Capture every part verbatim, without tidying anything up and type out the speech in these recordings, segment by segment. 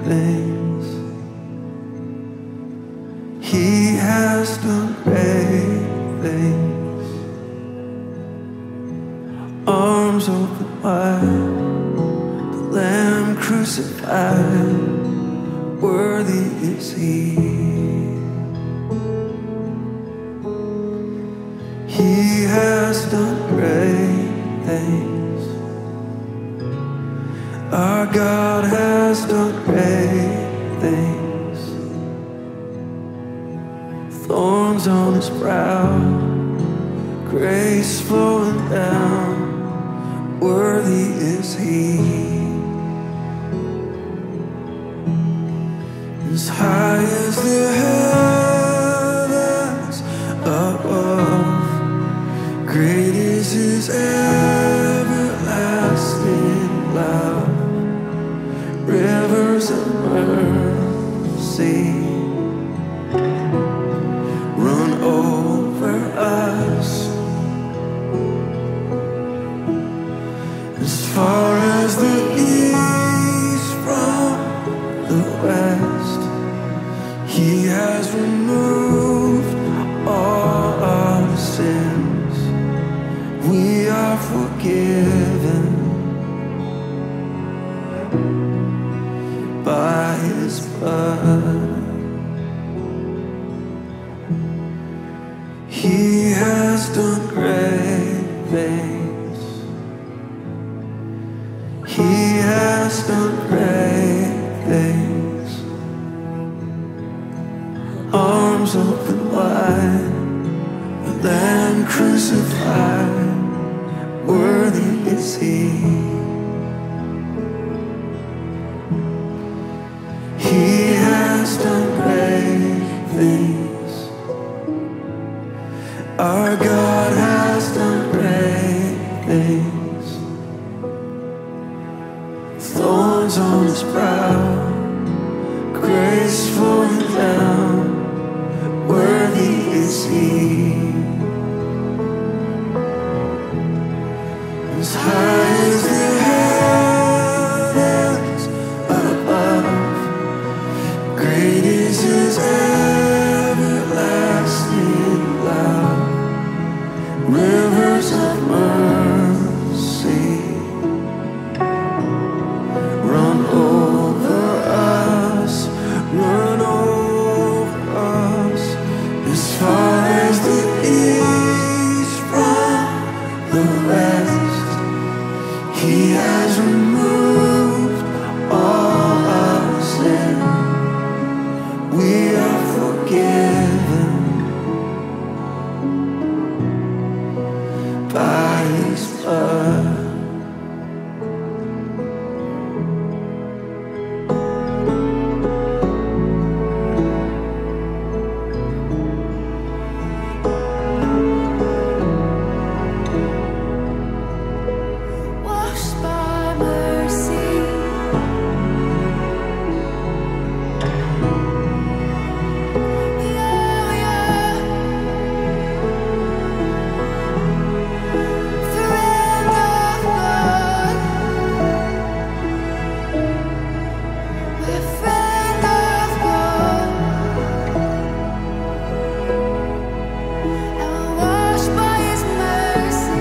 things. He has done great things. Arms open wide, the Lamb crucified, worthy is He. He has done great things. Our God has done great things. Thorns on His brow, grace flowing down, worthy is He. As high as the heavens above, great is His everlasting love. Rivers of mercy run over us. As far as the east from the west, He has removed all our sins. We are forgiven by His blood. He has done great things. He has done great things. Arms open wide, the Lamb crucified, worthy is He. He has done great things. Our God has done great things. Thorns on His brow, grace flowing down, worthy is He. As high as the heavens above, great is His everlasting love. Rivers of mercy run over us, run over us. As far as the east from the west, He has removed all our sin. We are forgiven by His blood. Washed by mercy, yeah, yeah. Friend of God, we're friend of God, and we're washed by His mercy.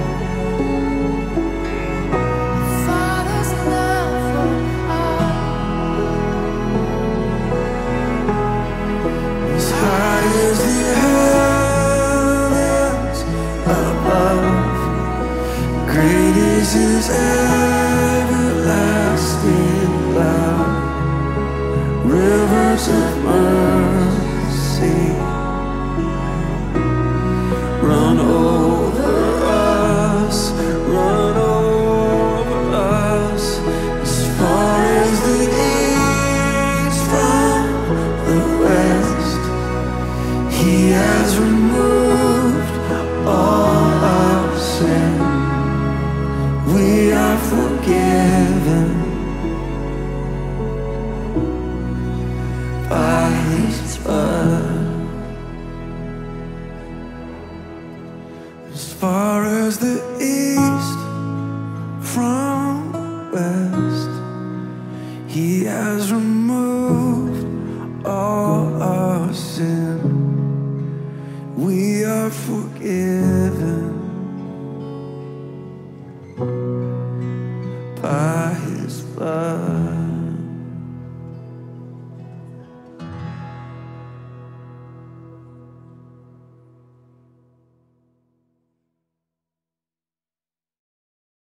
Father's love for all. As high as the heavens above, great is His everlasting love. Rivers of mercy run over us, run over us. As far as the east from the west, He has removed all our sin. We are forgiven by His has removed all our sin. We are forgiven by